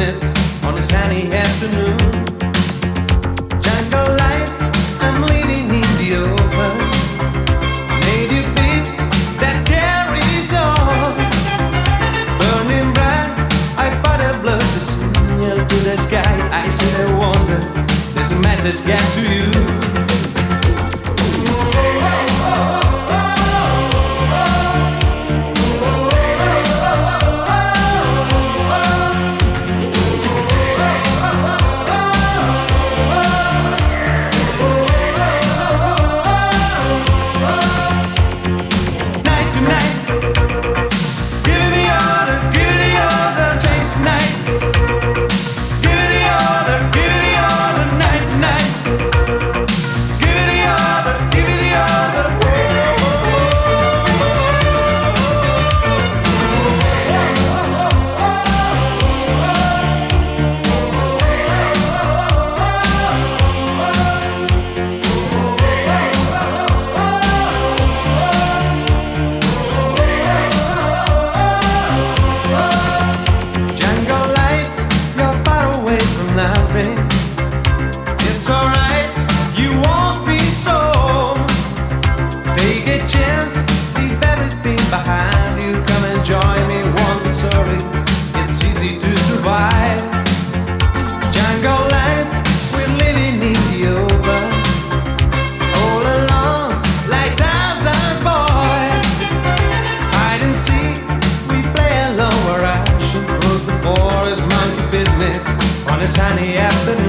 business on a sunny afternoon. Jungle life, I'm living in the open. Native beat that carries on. Burning bright, I fight a blood to signal to the sky. I said I wonder, there's a message get to you. It's alright, you won't be sold. Take a chance, leave everything behind you. Come and join me, want the story. It's easy to survive. Jungle life, we're living in the open. All alone, like Tarzan's boy. Hide and seek, we play alone. Where I should cross the forest, monkey business on a sunny afternoon.